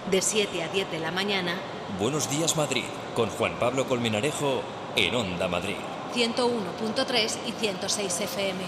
de 7 a 10 de la mañana. Buenos días Madrid, con Juan Pablo Colmenarejo en Onda Madrid. 101.3 y 106 FM.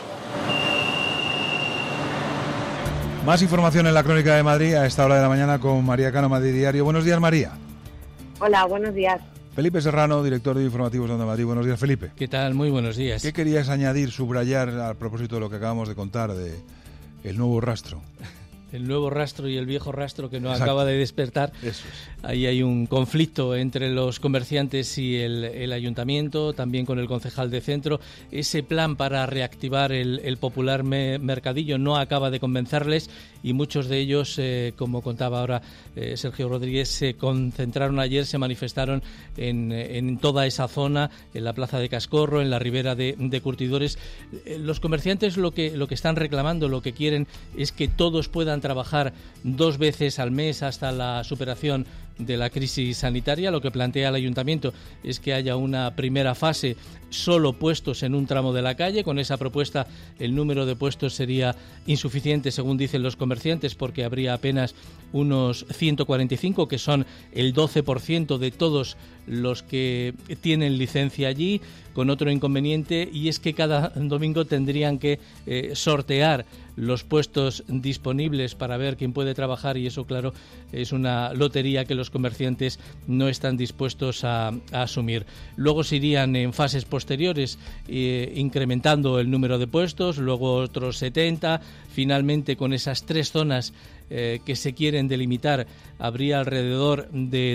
Más información en la Crónica de Madrid a esta hora de la mañana con María Cano, Madrid Diario. Buenos días, María. Hola, buenos días. Felipe Serrano, director de Informativos de Onda Madrid. Buenos días, Felipe. ¿Qué tal? Muy buenos días. ¿Qué querías añadir, subrayar a propósito de lo que acabamos de contar de el nuevo rastro? El nuevo rastro y el viejo rastro que no Exacto. acaba de despertar. Eso es. Ahí hay un conflicto entre los comerciantes y el ayuntamiento, también con el concejal de centro. Ese plan para reactivar el popular mercadillo no acaba de convencerles y muchos de ellos, como contaba ahora Sergio Rodríguez, se concentraron ayer, se manifestaron en toda esa zona, en la plaza de Cascorro, en la ribera de Curtidores. Los comerciantes lo que están reclamando, lo que quieren es que todos puedan trabajar 2 veces al mes hasta la superación de la crisis sanitaria. Lo que plantea el ayuntamiento es que haya una primera fase solo puestos en un tramo de la calle. Con esa propuesta el número de puestos sería insuficiente, según dicen los comerciantes, porque habría apenas unos 145, que son el 12% de todos los que tienen licencia allí, con otro inconveniente, y es que cada domingo tendrían que sortear los puestos disponibles para ver quién puede trabajar, y eso, claro, es una lotería que los comerciantes no están dispuestos a asumir. Luego se irían en fases posteriores incrementando el número de puestos, luego otros 70, finalmente con esas 3 zonas que se quieren delimitar habría alrededor de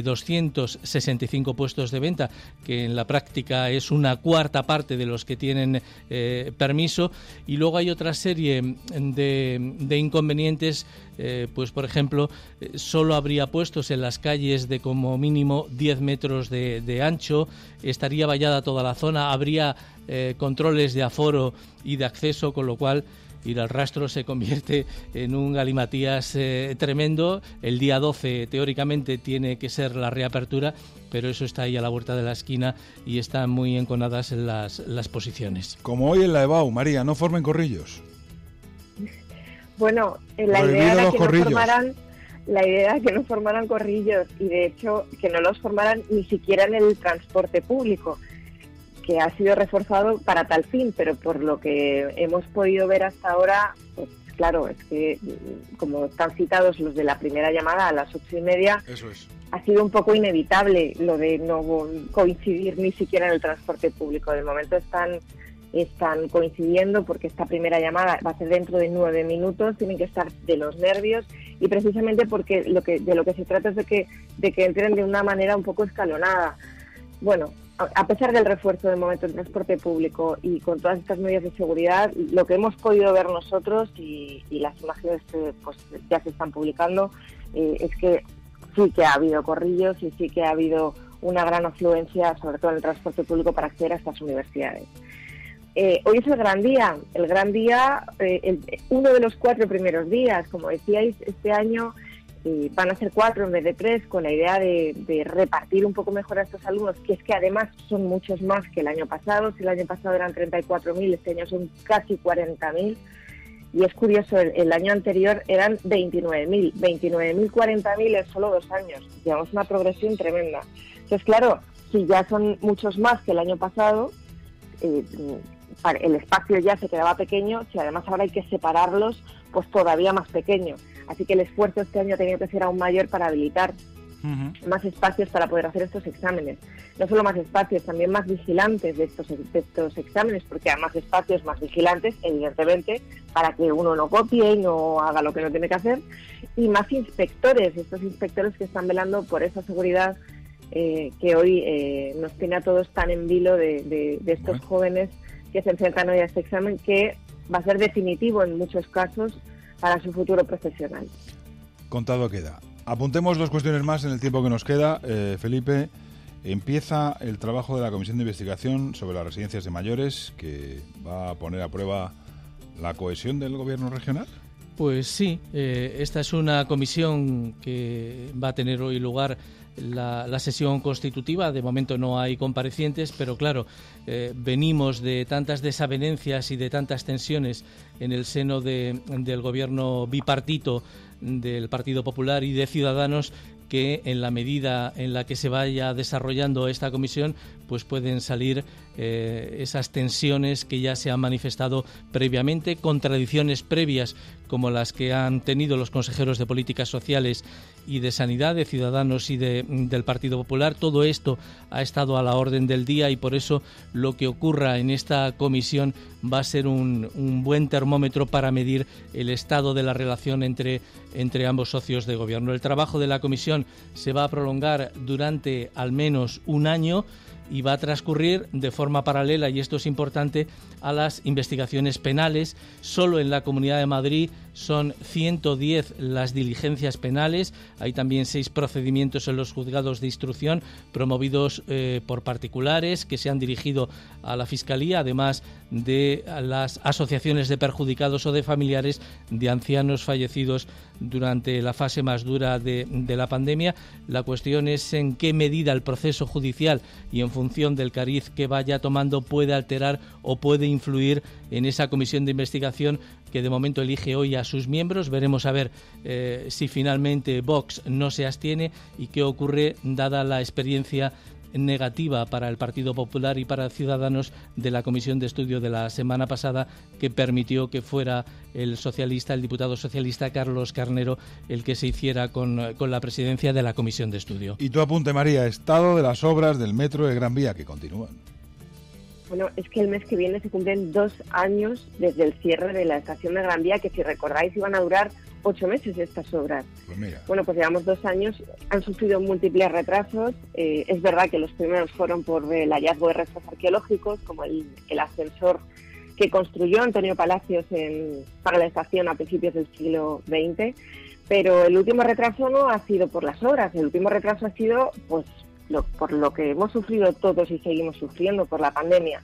265 puestos de venta, que en la práctica es una cuarta parte de los que tienen permiso. Y luego hay otra serie de inconvenientes, pues por ejemplo, solo habría puestos en las calles de como mínimo 10 metros de ancho, estaría vallada toda la zona, habría controles de aforo y de acceso, con lo cual ir al rastro se convierte en un galimatías tremendo. El día 12 teóricamente tiene que ser la reapertura, pero eso está ahí a la vuelta de la esquina y están muy enconadas las posiciones. Como hoy en la EBAU, María, no formen corrillos. Bueno, la idea era que no formaran corrillos, y de hecho que no los formaran ni siquiera en el transporte público, que ha sido reforzado para tal fin, pero por lo que hemos podido ver hasta ahora, pues claro, es que como están citados los de la primera llamada a las 8:30, eso es. Ha sido un poco inevitable lo de no coincidir ni siquiera en el transporte público. De momento están coincidiendo porque esta primera llamada va a ser dentro de 9 minutos, tienen que estar de los nervios, y precisamente porque de lo que se trata es de que entren de una manera un poco escalonada. Bueno, a pesar del refuerzo del momento del transporte público y con todas estas medidas de seguridad, lo que hemos podido ver nosotros y las imágenes pues ya se están publicando, es que sí que ha habido corrillos y sí que ha habido una gran afluencia, sobre todo en el transporte público, para acceder a estas universidades. Hoy es el gran día, uno de los 4 primeros días. Como decíais, este año van a ser 4 en vez de 3, con la idea de repartir un poco mejor a estos alumnos, que es que además son muchos más que el año pasado. Si el año pasado eran 34.000, este año son casi 40.000. Y es curioso, el año anterior eran 29.000. 29.000, 40.000 en solo 2 años. Llevamos una progresión tremenda. Entonces, claro, si ya son muchos más que el año pasado, el espacio ya se quedaba pequeño. Si además ahora hay que separarlos, pues todavía más pequeño. Así que el esfuerzo este año ha tenido que ser aún mayor para habilitar más espacios para poder hacer estos exámenes. No solo más espacios, también más vigilantes de estos exámenes, porque hay más espacios, más vigilantes, evidentemente, para que uno no copie y no haga lo que no tiene que hacer, y más inspectores, estos inspectores que están velando por esa seguridad que hoy nos tiene a todos tan en vilo de estos jóvenes que se enfrentan hoy a este examen, que va a ser definitivo en muchos casos para su futuro profesional. Contado queda. Apuntemos 2 cuestiones más en el tiempo que nos queda. Felipe, empieza el trabajo de la Comisión de Investigación sobre las residencias de mayores, que va a poner a prueba la cohesión del gobierno regional. Pues sí, esta es una comisión que va a tener hoy lugar la sesión constitutiva. De momento no hay comparecientes, pero claro, venimos de tantas desavenencias y de tantas tensiones en el seno del gobierno bipartito del Partido Popular y de Ciudadanos, que en la medida en la que se vaya desarrollando esta comisión, pues pueden salir esas tensiones que ya se han manifestado previamente, contradicciones previas como las que han tenido los consejeros de Políticas Sociales y de Sanidad, de Ciudadanos y del Partido Popular. Todo esto ha estado a la orden del día y por eso lo que ocurra en esta comisión va a ser un buen termómetro para medir el estado de la relación entre ambos socios de gobierno. El trabajo de la comisión se va a prolongar durante al menos un año y va a transcurrir de forma paralela, y esto es importante, a las investigaciones penales. Solo en la Comunidad de Madrid son 110 las diligencias penales. Hay también 6 procedimientos en los juzgados de instrucción promovidos por particulares que se han dirigido a la Fiscalía, además de las asociaciones de perjudicados o de familiares de ancianos fallecidos durante la fase más dura de la pandemia. La cuestión es en qué medida el proceso judicial y en función del cariz que vaya tomando puede alterar o puede influir en esa comisión de investigación que de momento elige hoy a sus miembros. Veremos a ver si finalmente Vox no se abstiene y qué ocurre dada la experiencia negativa para el Partido Popular y para Ciudadanos de la comisión de estudio de la semana pasada, que permitió que fuera el diputado socialista Carlos Carnero el que se hiciera con la presidencia de la comisión de estudio. Y tu apunte, María, estado de las obras del metro de Gran Vía que continúan. Bueno, es que el mes que viene se cumplen 2 años desde el cierre de la estación de Gran Vía, que si recordáis iban a durar 8 meses estas obras. Pues mira. Bueno, pues llevamos 2 años, han sufrido múltiples retrasos. Es verdad que los primeros fueron por el hallazgo de restos arqueológicos, como el ascensor que construyó Antonio Palacios para la estación a principios del siglo XX, pero el último retraso no ha sido por las obras, el último retraso ha sido pues por lo que hemos sufrido todos y seguimos sufriendo por la pandemia.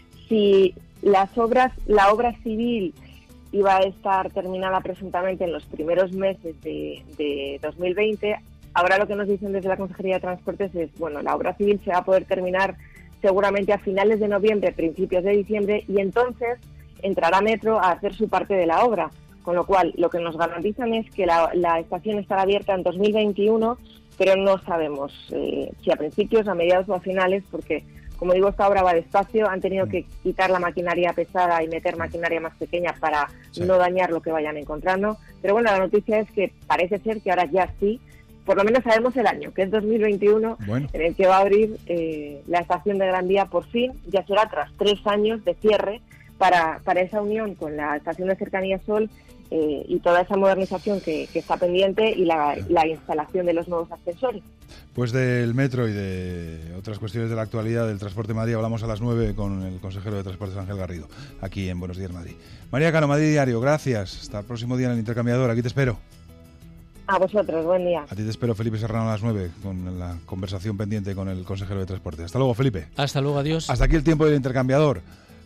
Si la obra civil iba a estar terminada presuntamente en los primeros meses de 2020, ahora lo que nos dicen desde la Consejería de Transportes es, bueno, la obra civil se va a poder terminar seguramente a finales de noviembre, principios de diciembre, y entonces entrará Metro a hacer su parte de la obra, con lo cual lo que nos garantizan es que la estación estará abierta en 2021, pero no sabemos si a principios, a mediados o a finales, porque, como digo, esta obra va despacio, han tenido que quitar la maquinaria pesada y meter maquinaria más pequeña para no dañar lo que vayan encontrando. Pero bueno, la noticia es que parece ser que ahora ya sí, por lo menos sabemos el año, que es 2021, en el que va a abrir la estación de Gran Vía por fin. Ya será tras 3 años de cierre para esa unión con la estación de Cercanía Sol y toda esa modernización que está pendiente y la instalación de los nuevos ascensores. Pues del metro y de otras cuestiones de la actualidad del transporte de Madrid hablamos a las 9 con el consejero de Transportes Ángel Garrido, aquí en Buenos Días Madrid. María Cano, Madrid Diario, gracias. Hasta el próximo día en el intercambiador, aquí te espero. A vosotros, buen día. A ti te espero, Felipe Serrano, a las 9 con la conversación pendiente con el consejero de Transportes. Hasta luego, Felipe. Hasta luego, adiós. Hasta aquí el tiempo del intercambiador.